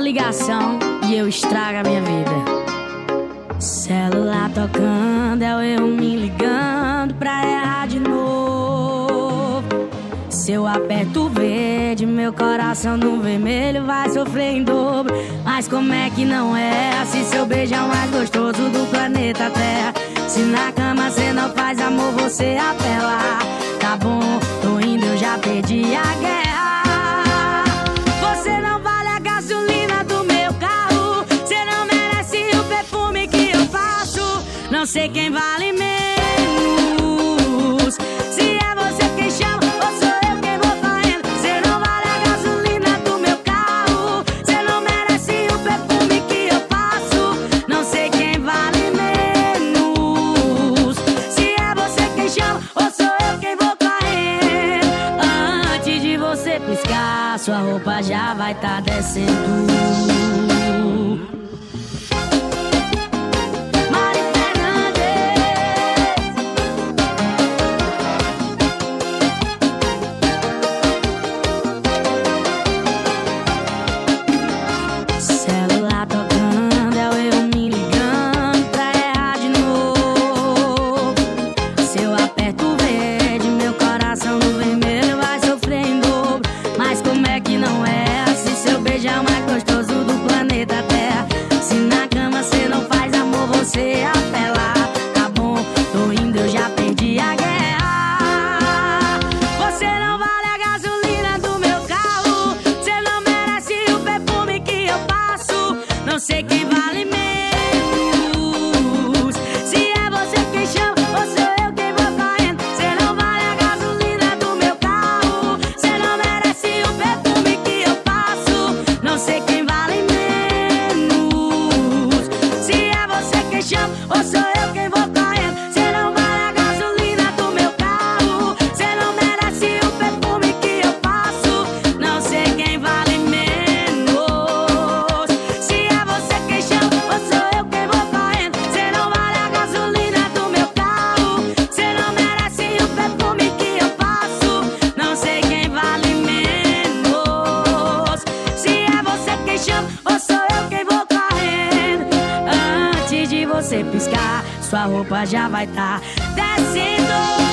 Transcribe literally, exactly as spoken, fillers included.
ligação e eu estrago a minha vida. Celular tocando, é o eu me ligando pra errar de novo. Se eu aperto o verde, meu coração no vermelho vai sofrer em dobro. Mas como é que não é? Se seu beijo é o mais gostoso do planeta Terra. Se na cama cê não faz amor, você apela. Tá bom, tô indo, eu já perdi a guerra. Você não vale a gasolina do meu carro. Você não merece o perfume que eu faço. Não sei quem vale menos. Se é você quem chama ou sou eu quem vou correndo. Você não vale a gasolina do meu carro. Você não merece o perfume que eu faço. Não sei quem vale menos. Se é você quem chama ou sou eu quem vou correndo. Antes de você piscar, sua roupa já vai tá descendo. Você apela, tá bom, tô indo, eu já perdi a guerra. Você não vale a gasolina do meu carro. Você não merece o perfume que eu passo. Não sei quem vale menos. Se é você quem chama ou sou eu quem vou correndo. Você não vale a gasolina do meu carro. Você não merece o perfume que eu passo. Não sei quem vale menos. Ou sou eu quem vou correndo. Cê não vale a gasolina do meu carro. Cê não merece o perfume que eu passo. Não sei quem vale menos. Se é você quem chama ou sou eu quem vou correndo. Cê não vale a gasolina do meu carro. Cê não merece o perfume que eu passo. Não sei quem vale menos. Se é você quem chama ou sou eu quem vou correndo. Antes de você piscar, sua roupa já vai tá descendo.